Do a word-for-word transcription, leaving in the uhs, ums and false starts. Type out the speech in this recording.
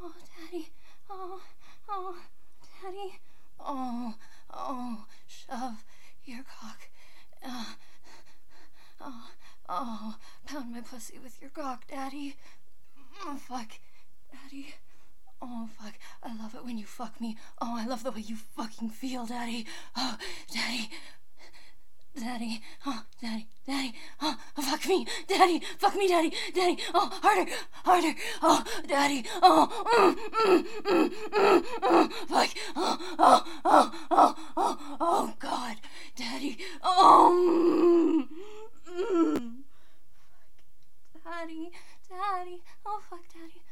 oh, daddy, oh, oh, daddy, oh, oh, shove your cock, uh, oh, oh, pound my pussy with your cock, daddy, oh, fuck, daddy, oh, fuck, I love it when you fuck me, oh, I love the way you fucking feel, daddy, oh, daddy, daddy, oh, daddy, daddy, oh, fuck me, daddy, fuck me, daddy, daddy, oh, harder, harder, oh, daddy, oh, mm, mm, mm, mm, mm, fuck, oh, oh, oh, oh, oh, oh, God, daddy, oh, mm, mm, fuck, daddy, daddy, oh, fuck, daddy.